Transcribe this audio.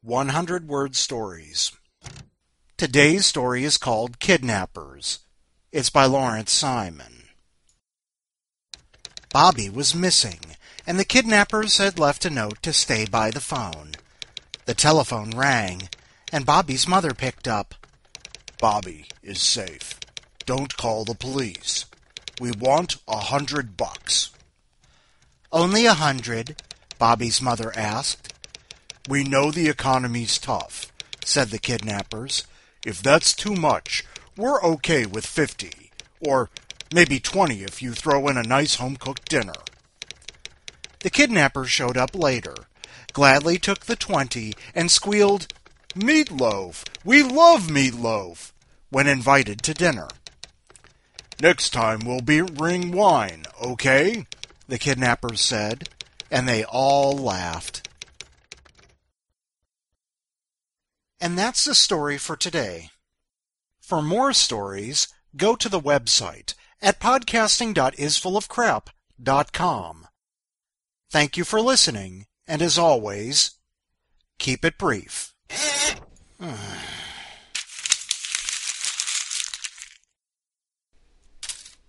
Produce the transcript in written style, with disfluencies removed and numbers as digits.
100-word stories. Today's story is called Kidnappers. It's by Lawrence Simon. Bobby was missing, and the kidnappers had left a note to stay by the phone. The telephone rang, and Bobby's mother picked up. Bobby is safe. Don't call the police. We want $100. Only 100? Bobby's mother asked. We know the economy's tough, said the kidnappers. If that's too much, we're okay with 50, or maybe 20 if you throw in a nice home-cooked dinner. The kidnappers showed up later, gladly took the 20, and squealed, "Meatloaf! We love meatloaf!" when invited to dinner. Next time we'll bring wine, okay? The kidnappers said, and they all laughed. And that's the story for today. For more stories, go to the website at podcasting.isfullofcrap.com. Thank you for listening, and as always, keep it brief.